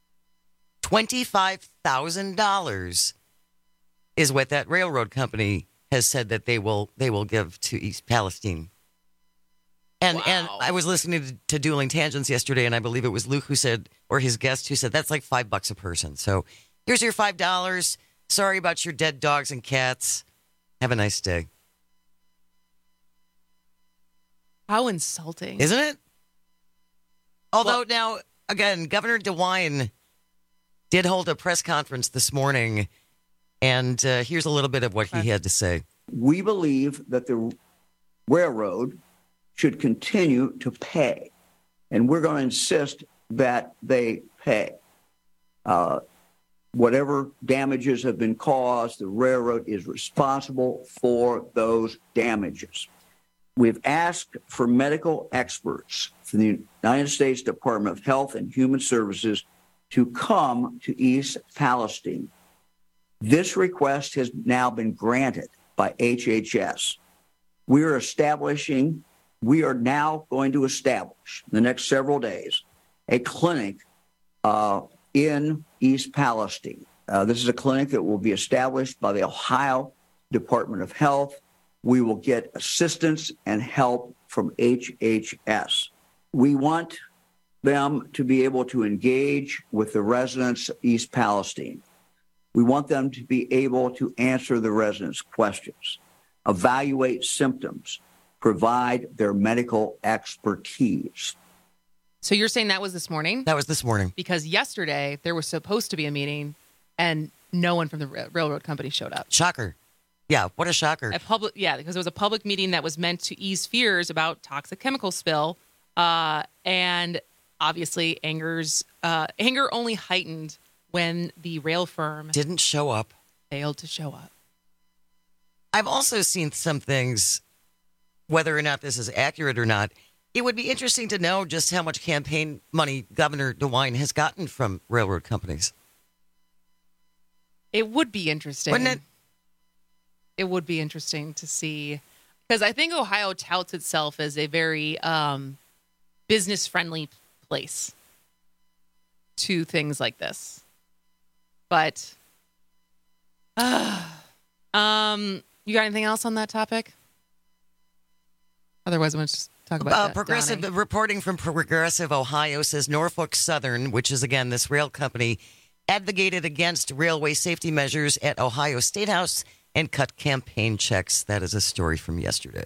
S26: $25,000 is what that railroad company has said that they will give to East Palestine. And I was listening to Dueling Tangents yesterday, and I believe it was Luke who said, or his guest who said, that's like $5 a person. So here's your $5. Sorry about your dead dogs and cats. Have a nice day.
S24: How insulting.
S26: Isn't it? Although now, again, Governor DeWine did hold a press conference this morning, and here's a little bit of what he had to say.
S1: We believe that the railroad should continue to pay, and we're going to insist that they pay. Whatever damages have been caused, the railroad is responsible for those damages. We've asked for medical experts from the United States Department of Health and Human Services to come to East Palestine. This request has now been granted by HHS. We are now going to establish in the next several days a clinic in East Palestine. This is a clinic that will be established by the Ohio Department of Health. We will get assistance and help from HHS. We want them to be able to engage with the residents of East Palestine. We want them to be able to answer the residents' questions, evaluate symptoms, provide their medical expertise.
S24: So you're saying that was this morning?
S26: That was this morning.
S24: Because yesterday there was supposed to be a meeting and no one from the railroad company showed up.
S26: Shocker. Yeah, what a shocker.
S24: Because it was a public meeting that was meant to ease fears about toxic chemical spill. And obviously anger only heightened when the rail firm
S26: didn't show up.
S24: Failed to show up.
S26: I've also seen some things, whether or not this is accurate or not. It would be interesting to know just how much campaign money Governor DeWine has gotten from railroad companies.
S24: It would be interesting.
S26: Wouldn't it?
S24: It would be interesting to see, because I think Ohio touts itself as a very business-friendly place to things like this. But, you got anything else on that topic? Otherwise, I'm going to just talk about
S26: Progressive
S24: Donnie.
S26: Reporting from Progressive Ohio says Norfolk Southern, which is, again, this rail company, advocated against railway safety measures at Ohio State House and cut campaign checks. That is a story from yesterday.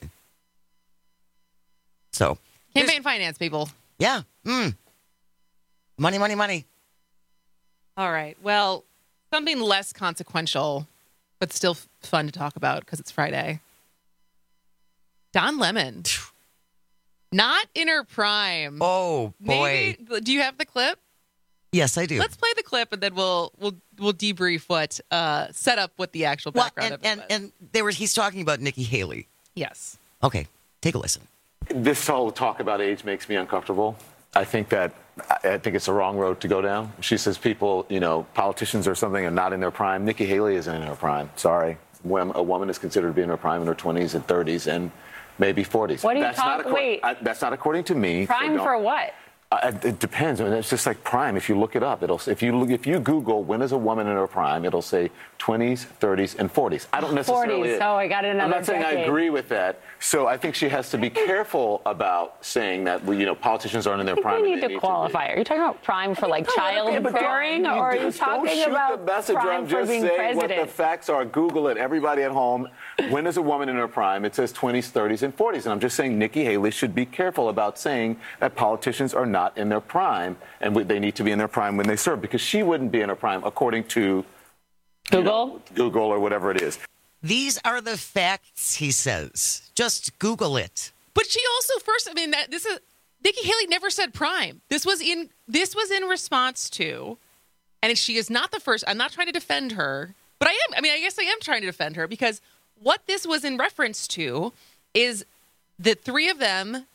S26: So,
S24: campaign finance, people.
S26: Yeah. Money, money, money.
S24: All right. Well, something less consequential, but still fun to talk about because it's Friday. Don Lemon. Not in her prime.
S26: Oh, boy.
S24: Maybe, do you have the clip?
S26: Yes, I do.
S24: Let's play the clip and then we'll debrief what set up what the actual background of it was.
S26: And he's talking about Nikki Haley.
S24: Yes.
S26: Okay, take a listen.
S3: This whole talk about age makes me uncomfortable. I think it's the wrong road to go down. She says people, politicians or something are not in their prime. Nikki Haley isn't in her prime. Sorry. When a woman is considered to be in her prime in her 20s and 30s and maybe 40s.
S4: What are you talking? Wait.
S3: That's not according to me.
S4: Prime for what?
S3: It depends. I mean, it's just like prime. If you look it up, if you Google when is a woman in her prime, it'll say 20s, 30s, and 40s. I don't necessarily.
S4: 40s. Oh, I got another.
S3: I'm not saying
S4: decade.
S3: I agree with that. So I think she has to be careful about saying that politicians aren't in their prime.
S4: We need to qualify. Are you talking about prime for like childbearing, or are you talking about prime for being president?
S3: What the facts are. Google it. Everybody at home. When is a woman in her prime? It says 20s, 30s, and 40s. And I'm just saying Nikki Haley should be careful about saying that politicians are not in their prime and they need to be in their prime when they serve, because she wouldn't be in her prime according to
S4: Google
S3: or whatever it is.
S26: These are the facts, he says. Just Google it.
S24: But she also Nikki Haley never said prime. This was in response to, and she is not the first. I'm not trying to defend her, but I am. I guess I am trying to defend her, because what this was in reference to is the three of them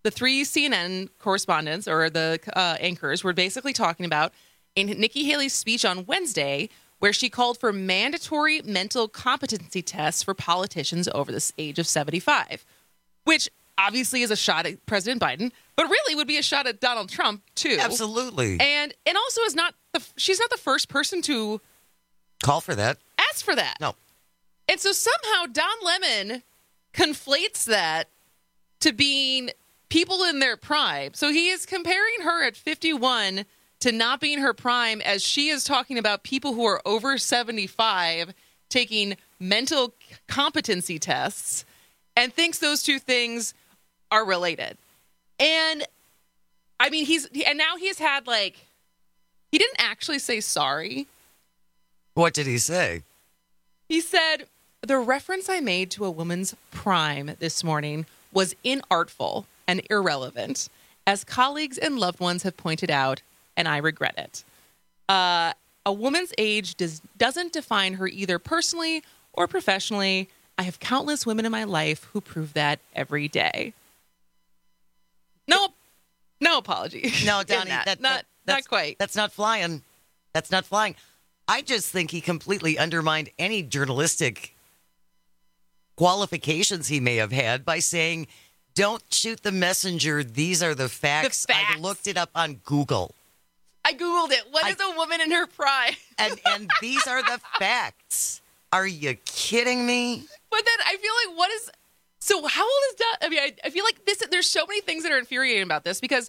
S24: the three CNN correspondents or the anchors were basically talking about in Nikki Haley's speech on Wednesday, where she called for mandatory mental competency tests for politicians over the age of 75, which obviously is a shot at President Biden, but really would be a shot at Donald Trump too.
S26: Absolutely.
S24: And also she's not the first person to
S26: call for that.
S24: Ask for that.
S26: No.
S24: And so somehow Don Lemon conflates that to being people in their prime. So he is comparing her at 51 to not being her prime, as she is talking about people who are over 75 taking mental competency tests and thinks those two things are related. And I mean, now he's had he didn't actually say sorry.
S26: What did he say?
S24: He said, the reference I made to a woman's prime this morning was inartful and irrelevant, as colleagues and loved ones have pointed out, and I regret it. A woman's age doesn't define her either personally or professionally. I have countless women in my life who prove that every day. No apology.
S26: No, Donnie,
S24: not quite.
S26: That's not flying. That's not flying. I just think he completely undermined any journalistic qualifications he may have had by saying, don't shoot the messenger. These are the facts. I looked it up on Google.
S24: I Googled it. What is a woman in her prime?
S26: and these are the facts. Are you kidding me?
S24: But then I feel like so how old is Don? I mean, I feel like there's so many things that are infuriating about this, because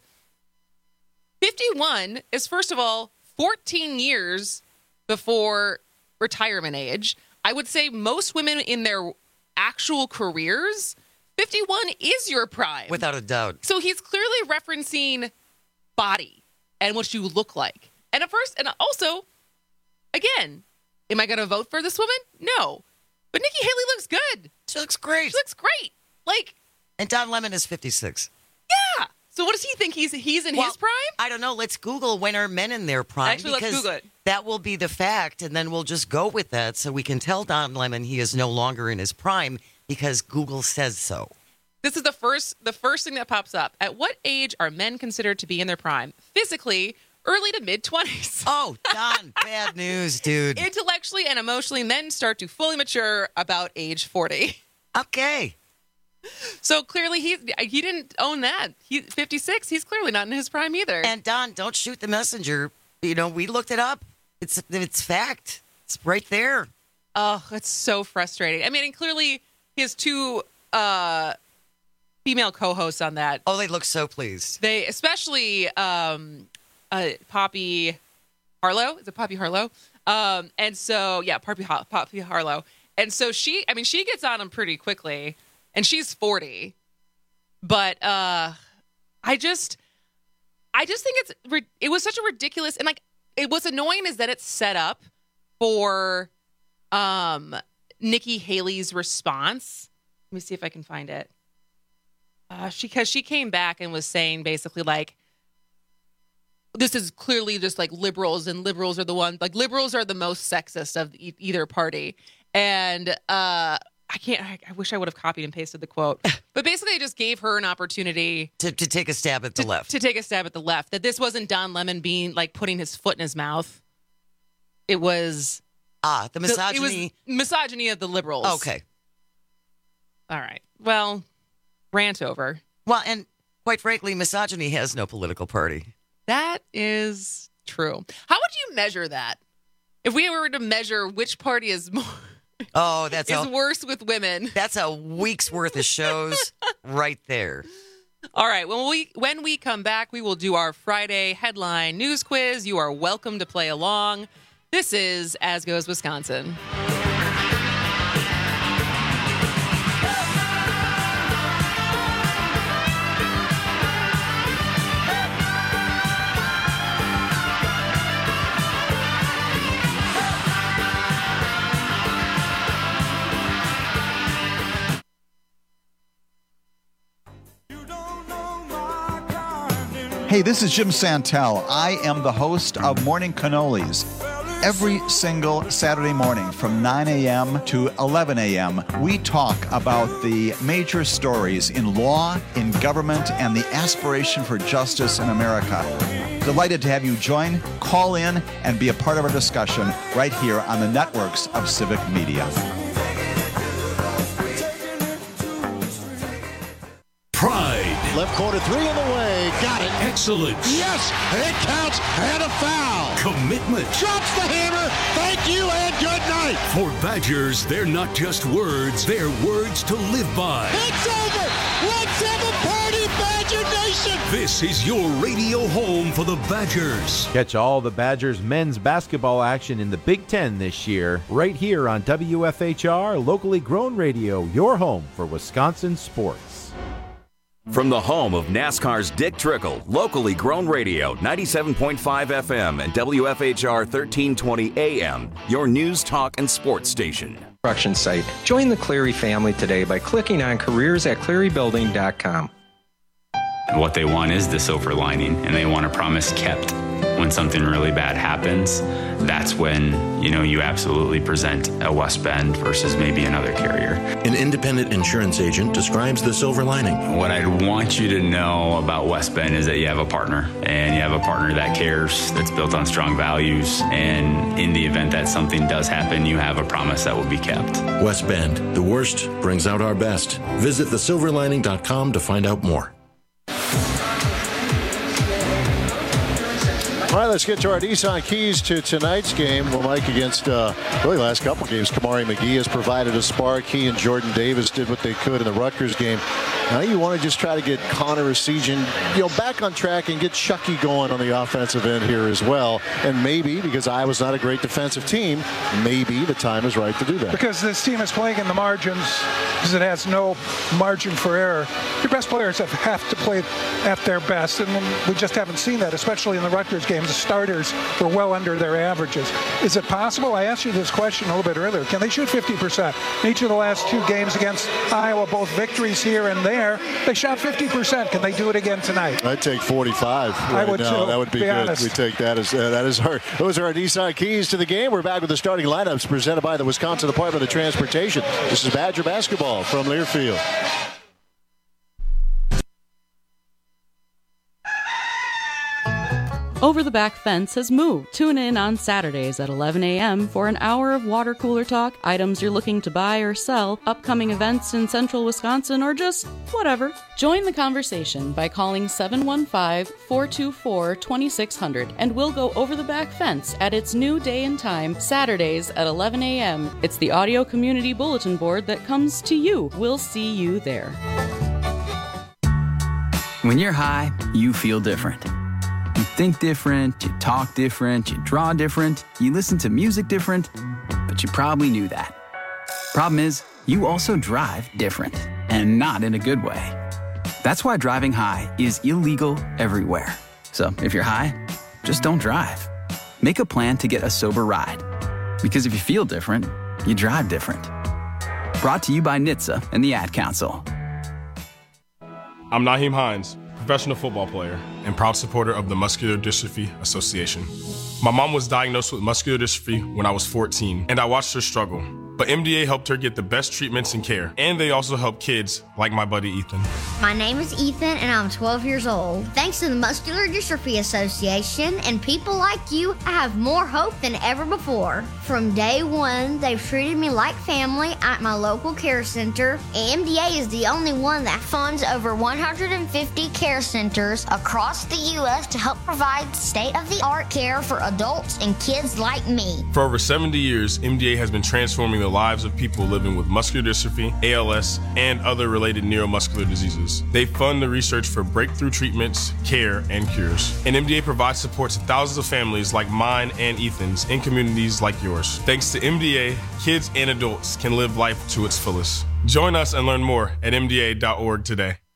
S24: 51 is, first of all, 14 years before retirement age. I would say most women in their actual careers, 51 is your prime.
S26: Without a doubt.
S24: So he's clearly referencing body and what you look like. And also, again, am I going to vote for this woman? No. But Nikki Haley looks good.
S26: She looks great.
S24: She looks great.
S26: And Don Lemon is 56.
S24: Yeah. So what does he think? He's in his prime?
S26: I don't know. Let's Google when are men in their prime.
S24: Actually, let's Google it.
S26: That will be the fact, and then we'll just go with that so we can tell Don Lemon he is no longer in his prime because Google says so.
S24: This is the first thing that pops up. At what age are men considered to be in their prime? Physically, early to mid-20s.
S26: Oh, Don, bad news, dude.
S24: Intellectually and emotionally, men start to fully mature about age 40.
S26: Okay.
S24: So clearly he didn't own that. 56, he's clearly not in his prime either.
S26: And Don, don't shoot the messenger. We looked it up. It's fact. It's right there.
S24: Oh, it's so frustrating. I mean, and clearly he has two female co-hosts on that.
S26: Oh, they look so pleased.
S24: They, especially Poppy Harlow. Is it Poppy Harlow? And so, yeah, Poppy Harlow. And so she gets on him pretty quickly, and she's 40. But I just think it was such a ridiculous, and what's annoying is that it's set up for Nikki Haley's response. Let me see if I can find it. Because she came back and was saying basically this is clearly just liberals, and liberals are the one, liberals are the most sexist of either party. And I wish I would have copied and pasted the quote. But basically I just gave her an opportunity
S26: to take a stab at the left.
S24: To take a stab at the left. That this wasn't Don Lemon being putting his foot in his mouth. It was
S26: the misogyny.
S24: It was misogyny of the liberals.
S26: Okay.
S24: All right. Well, rant over.
S26: Well, and quite frankly, misogyny has no political party.
S24: That is true. How would you measure that? If we were to measure which party is more worse with women.
S26: That's a week's worth of shows right there.
S24: All right. When we come back, we will do our Friday headline news quiz. You are welcome to play along. This is As Goes Wisconsin.
S2: Hey, this is Jim Santel. I am the host of Morning Cannolis. Every single Saturday morning from 9 a.m. to 11 a.m., we talk about the major stories in law, in government, and the aspiration for justice in America. Delighted to have you join, call in, and be a part of our discussion right here on the networks of Civic Media.
S5: Pride.
S9: Left corner, 3 in the way. Got it.
S5: Excellence.
S9: Yes, it counts, and a foul.
S5: Commitment.
S9: Drops the hammer. Thank you, and good night.
S5: For Badgers, they're not just words, they're words to live by.
S9: It's over. Let's have a party, Badger Nation.
S5: This is your radio home for the Badgers.
S10: Catch all the Badgers men's basketball action in the Big Ten this year, right here on WFHR, locally grown radio, your home for Wisconsin sports.
S6: From the home of NASCAR's Dick Trickle, locally grown radio, 97.5 FM and WFHR 1320 AM, your news, talk, and sports station.
S7: Construction site. Join the Cleary family today by clicking on careers@clearybuilding.com.
S18: What they want is the silver lining, and they want a promise kept. When something really bad happens, that's when, you absolutely present a West Bend versus maybe another carrier.
S19: An independent insurance agent describes the silver lining.
S18: What I'd want you to know about West Bend is that you have a partner, and you have a partner that cares, that's built on strong values, and in the event that something does happen, you have a promise that will be kept.
S19: West Bend, the worst brings out our best. Visit thesilverlining.com to find out more.
S9: All right, let's get to our Nissan keys to tonight's game. Well, Mike, against really last couple games, Kamari McGee has provided a spark. He and Jordan Davis did what they could in the Rutgers game. Now you want to just try to get Connor Essegian, back on track and get Chucky going on the offensive end here as well. And maybe, because Iowa's not a great defensive team, maybe the time is right to do that.
S20: Because this team is playing in the margins, because it has no margin for error. Your best players have to play at their best, and we just haven't seen that, especially in the Rutgers game. The starters were well under their averages. Is it possible? I asked you this question a little bit earlier. Can they shoot 50%? In each of the last two games against Iowa, both victories here and there, they shot 50%. Can they do it again tonight?
S9: I'd take 45 right
S20: I would
S9: now.
S20: too,
S9: that would be good.
S20: Honest.
S9: We take that as those are our Nissan keys to the game. We're back with the starting lineups presented by the Wisconsin Department of Transportation. This is Badger basketball from Learfield.
S21: Over the Back Fence has moved. Tune in on Saturdays at 11 a.m. for an hour of water cooler talk, items you're looking to buy or sell, upcoming events in central Wisconsin, or just whatever. Join the conversation by calling 715-424-2600, and we'll go over the back fence at its new day and time, Saturdays at 11 a.m. It's the audio community bulletin board that comes to you. We'll see you there.
S22: When you're high, you feel different. You think different, you talk different, you draw different, you listen to music different, but you probably knew that. Problem is, you also drive different, and not in a good way. That's why driving high is illegal everywhere. So if you're high, just don't drive. Make a plan to get a sober ride. Because if you feel different, you drive different. Brought to you by NHTSA and the Ad Council.
S25: I'm Naheem Hines, professional football player and proud supporter of the Muscular Dystrophy Association. My mom was diagnosed with muscular dystrophy when I was 14, and I watched her struggle. But MDA helped her get the best treatments and care, and they also help kids like my buddy Ethan.
S27: My name is Ethan, and I'm 12 years old. Thanks to the Muscular Dystrophy Association and people like you, I have more hope than ever before. From day one, they've treated me like family at my local care center. MDA is the only one that funds over 150 care centers across the U.S. to help provide state-of-the-art care for adults and kids like me.
S25: For over 70 years, MDA has been transforming the lives of people living with muscular dystrophy, ALS, and other related neuromuscular diseases. They fund the research for breakthrough treatments, care, and cures. And MDA provides support to thousands of families like mine and Ethan's in communities like yours. Thanks to MDA, kids and adults can live life to its fullest. Join us and learn more at MDA.org today.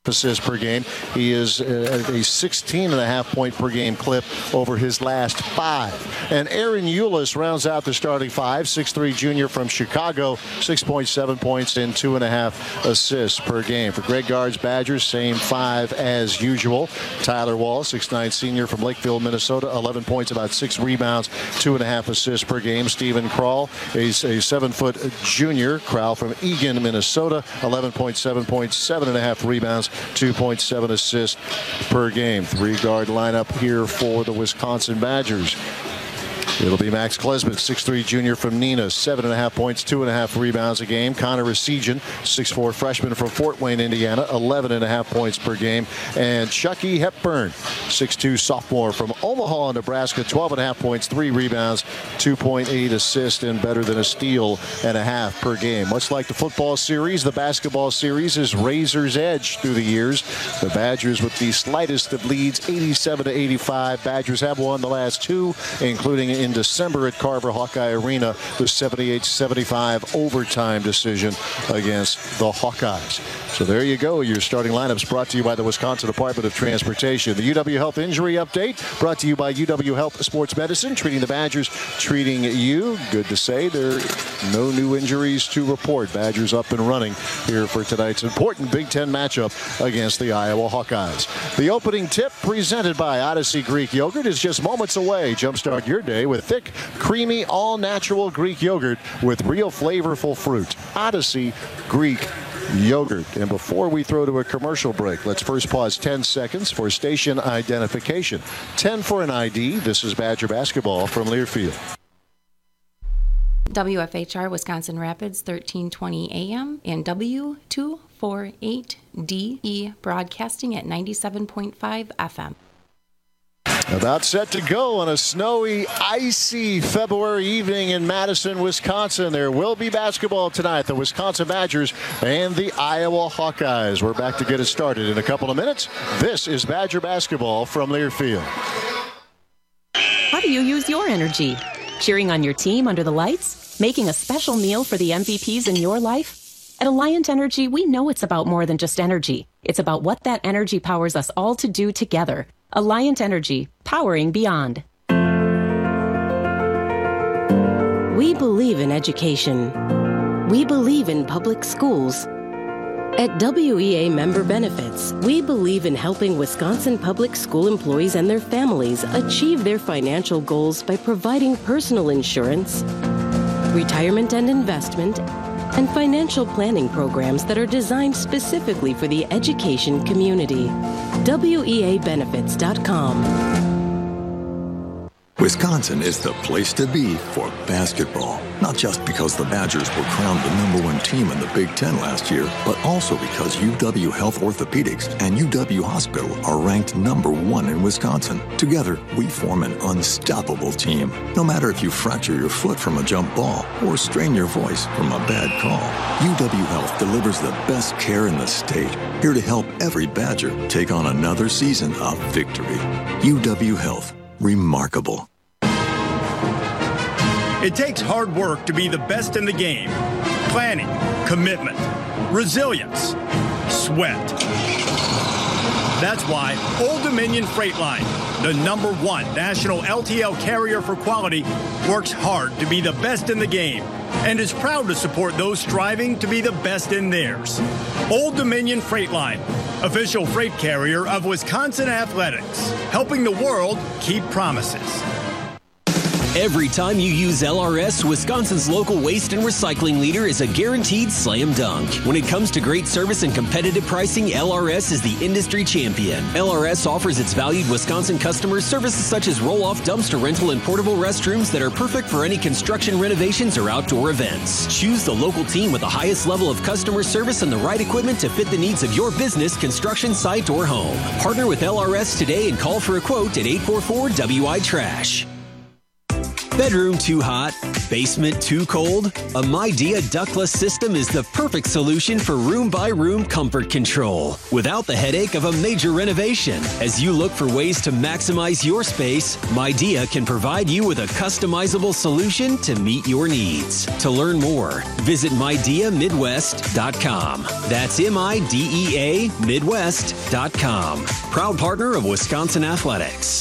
S9: assists per game. He is at a 16.5-point per game clip over his last 5. And Aaron Eulis rounds out the starting 5. 6'3" junior from Chicago, 6.7 points and 2.5 assists per game. For Greg Gard's Badgers, same 5 as usual. Tyler Wall, 6'9" senior from Lakeville, Minnesota, 11 points, about 6 rebounds, 2.5 assists per game. Stephen Krall, a 7-foot junior. Krall from Eagan, Minnesota, 11.7 points, 7.5 rebounds, 2.7 assists per game. 3-guard lineup here for the Wisconsin Badgers. It'll be Max Klesmit, 6'3" junior from Neenah, 7.5 points, 2.5 rebounds a game. Connor Essegian, 6'4" freshman from Fort Wayne, Indiana, 11.5 points per game. And Chucky Hepburn, 6'2" sophomore from Omaha, Nebraska, 12.5 points, 3 rebounds, 2.8 assists, and better than a steal and a half per game. Much like the football series, the basketball series is razor's edge through the years. The Badgers with the slightest of leads, 87-85. Badgers have won the last 2, including in December at Carver Hawkeye Arena, the 78-75 overtime decision against the Hawkeyes. So there you go. Your starting lineups brought to you by the Wisconsin Department of Transportation. The UW Health Injury Update brought to you by UW Health Sports Medicine, treating the Badgers, treating you. Good to say there are no new injuries to report. Badgers up and running here for tonight's important Big Ten matchup against the Iowa Hawkeyes. The opening tip presented by Odyssey Greek Yogurt is just moments away. Jumpstart your day with thick, creamy, all-natural Greek yogurt with real flavorful fruit. Odyssey Greek Yogurt. And before we throw to a commercial break, let's first pause 10 seconds for station identification. 10 for an ID. This is Badger basketball from Learfield.
S11: WFHR Wisconsin Rapids, 1320 AM, and W248DE broadcasting at 97.5 FM.
S9: About set to go on a snowy, icy February evening in Madison, Wisconsin. There will be basketball tonight. The Wisconsin Badgers and the Iowa Hawkeyes. We're back to get it started in a couple of minutes. This is Badger basketball from Learfield.
S12: How do you use your energy? Cheering on your team under the lights? Making a special meal for the MVPs in your life? At Alliant Energy, we know it's about more than just energy. It's about what that energy powers us all to do together. Alliant Energy, powering beyond. We believe in education. We believe in public schools. At WEA Member Benefits, we believe in helping Wisconsin public school employees and their families achieve their financial goals by providing personal insurance, retirement and investment, and financial planning programs that are designed specifically for the education community. WEAbenefits.com.
S13: Wisconsin is the place to be for basketball. Not just because the Badgers were crowned the #1 team in the Big Ten last year, but also because UW Health Orthopedics and UW Hospital are ranked #1 in Wisconsin. Together, we form an unstoppable team. No matter if you fracture your foot from a jump ball or strain your voice from a bad call, UW Health delivers the best care in the state. Here to help every Badger take on another season of victory. UW Health. Remarkable.
S14: It takes hard work to be the best in the game. Planning, commitment, resilience, sweat. That's why Old Dominion Freight Line, the #1 national LTL carrier for quality, works hard to be the best in the game and is proud to support those striving to be the best in theirs. Old Dominion Freight Line, official freight carrier of Wisconsin Athletics, helping the world keep promises.
S15: Every time you use LRS, Wisconsin's local waste and recycling leader is a guaranteed slam dunk. When it comes to great service and competitive pricing, LRS is the industry champion. LRS offers its valued Wisconsin customers services such as roll-off dumpster rental and portable restrooms that are perfect for any construction renovations or outdoor events. Choose the local team with the highest level of customer service and the right equipment to fit the needs of your business, construction site, or home. Partner with LRS today and call for a quote at 844-WI-TRASH. Bedroom too hot? Basement too cold? A Midea ductless system is the perfect solution for room-by-room comfort control without the headache of a major renovation. As you look for ways to maximize your space, Midea can provide you with a customizable solution to meet your needs. To learn more, visit MideaMidwest.com. That's MIDEA Midwest.com. Proud partner of Wisconsin Athletics.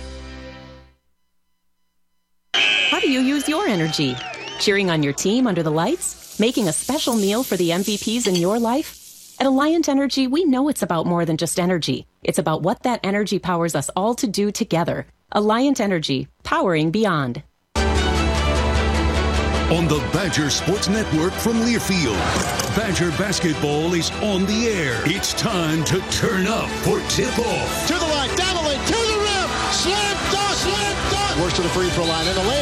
S12: How do you use your energy? Cheering on your team under the lights? Making a special meal for the MVPs in your life? At Alliant Energy, we know it's about more than just energy. It's about what that energy powers us all to do together. Alliant Energy, powering beyond.
S5: On the Badger Sports Network from Learfield, Badger basketball is on the air. It's time to turn up for tip-off.
S9: To the right, down the lane, to the rim, slam dunk, works to the free throw line, and the lane.